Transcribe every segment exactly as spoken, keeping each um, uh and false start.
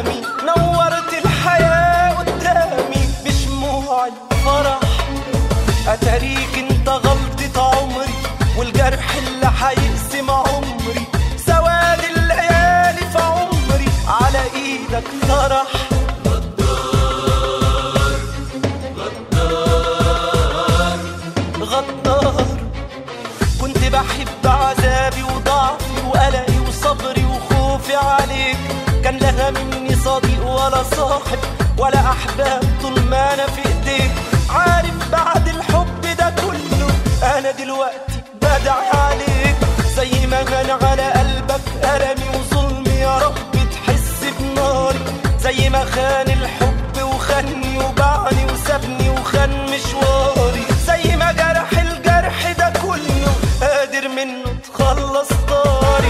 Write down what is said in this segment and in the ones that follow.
أيامي، نورت الحياة قدامي بشموع الفرح. أتاريك انت غلطة عمري والجرح اللي هيقسم عمري، سواد الليالي في عمري على ايدك طرح. غدار غدار غدار، كنت بحب عذابي وضعفي وقلقي وصبري وخوفي عليك، كان لها مني صديق ولا صاحب ولا أحباب طول ما أنا في إيديك. عارف بعد الحب ده كله أنا دلوقتي بدعي عليك، زي ما غنى على قلبك ألمي وظلمي يا رب تحس بناري، زي ما خان الحب وخاني وباعني وسابني وخان مشواري، زي ما جرح الجرح ده كله قادر منه تخلص طاري.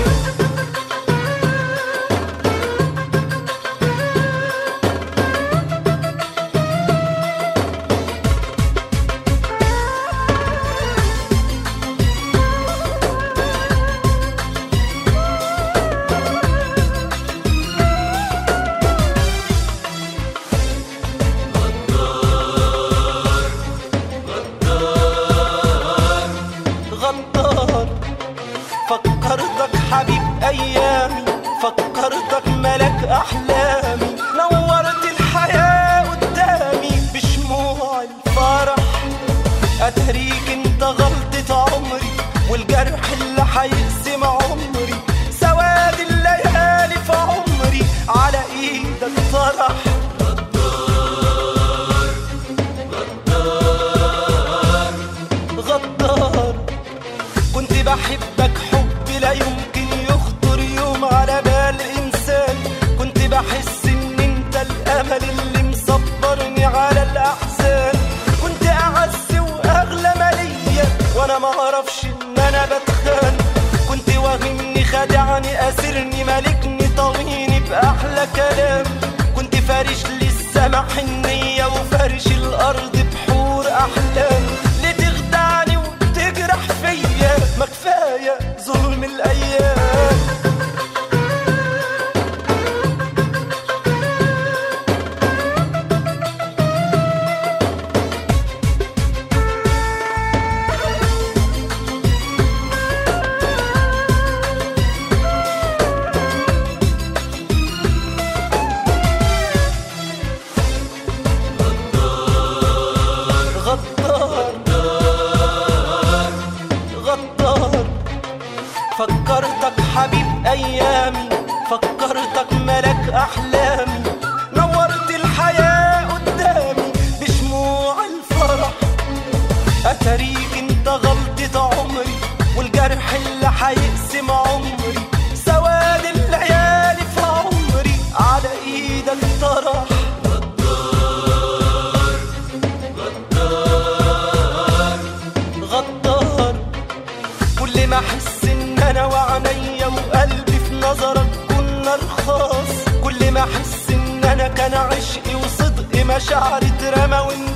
فكرتك حبيب أيامي، فكرتك ملك أحلامي، نورت الحياة قدامي بشموع الفرح. أتاريك انت غلطة عمري والجرح اللي هيقسم عمري، سواد الليالي في عمري على ايدك طرح. غدار غدار، كنت بحبك حب لا يمكن يخطر يوم على بال إنسان، كنت بحس إن أنت الأمل اللي مصبرني على الأحزان، كنت أعز وأغلى مالية وأنا ما أعرفش إن أنا بتخان، كنت واهمني خادعني أسرني مالكني طويني بأحلى كلام، كنت فارش لي السما حنية وفارش الأرض بحور أحلام، لتخدعني وتجرح فيا ما كفاية ظلم الأيام. غدار غدار، فكرتك حبيب أيامي، فكرتك ملك أحلامي، نورت الحياة قدامي بشموع الفرح. أتاريك انت غلطة عمري والجرح اللي هيقسم عمري، سواد الليالي في عمري على ايدك طرح. غدار، كل ما احس ان انا وعينيا وقلبي في نظرك كنا رخاص، كل ما احس ان انا كان عشقي وصدقي مشاعري اترمى وانت